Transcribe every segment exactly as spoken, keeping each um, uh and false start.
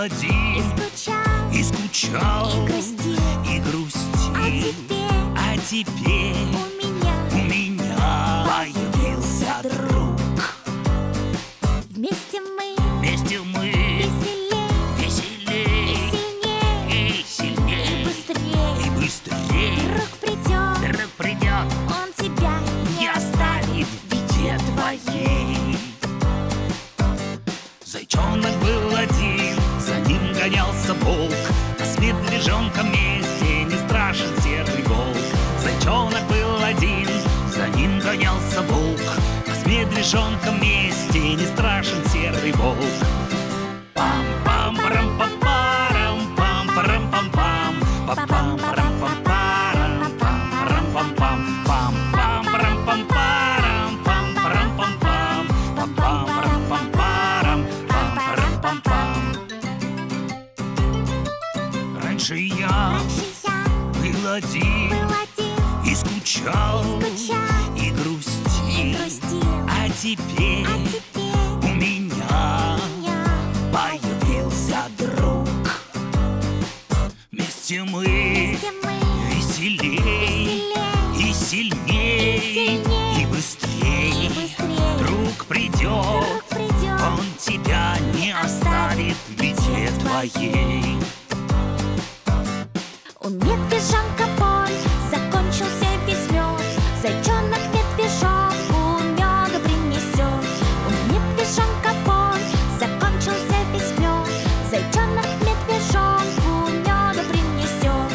один, и скучал, и скучал, и грустил, и грустил. а теперь, А теперь у меня, у меня появился друг. вместе мы Вместе мы веселей, веселей, сильней, и сильней, быстрей. и быстрей. Друг придет, Друг придет, он тебя не оставит в беде твоей. Зайчонок был один, за ним гонялся волк, а с медвежонком вместе не страшен серый волк. Зайчонок был один, за ним гонялся волк, а с медвежонком вместе не страшен серый волк. Пам-пам-парам-пам-парам, пам-парам-пам-пам, пам-пам-парам-пам-парам, пам-парам-пам-пам, пам-пам-парам-пам-парам, пам-парам-пам-пам, пам-пам-парам-пам-парам, пам-парам-пам-пам. Раньше я раньше я был один, был один, и скучал, скучал, и и грустил. грустил, А теперь а теперь у меня у меня появился друг. Вместе мы вместе мы веселей, веселей, и сильней, и сильней, и быстрей. и быстрей. Друг придет, Друг придет, он тебя не оставит в беде твоей. у медвежонка бой закончился весь мед. Зайчонок медвежонку меда принесет. У медвежонка бой закончился весь мед. Зайчонок медвежонку меда принесет.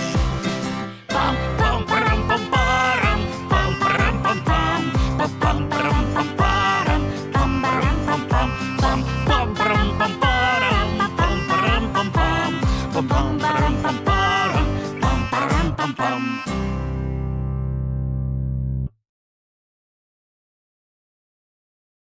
Пам-пам-парам-пам-парам, пам-парам-пам-пам, пам-пам-парам-пам-парам, пам-парам-пам-пам, пам-пам-парам-пам-парам, пам-парам-пам-пам, пам-пам-парам-пам-парам, пам-парам-пам-пам.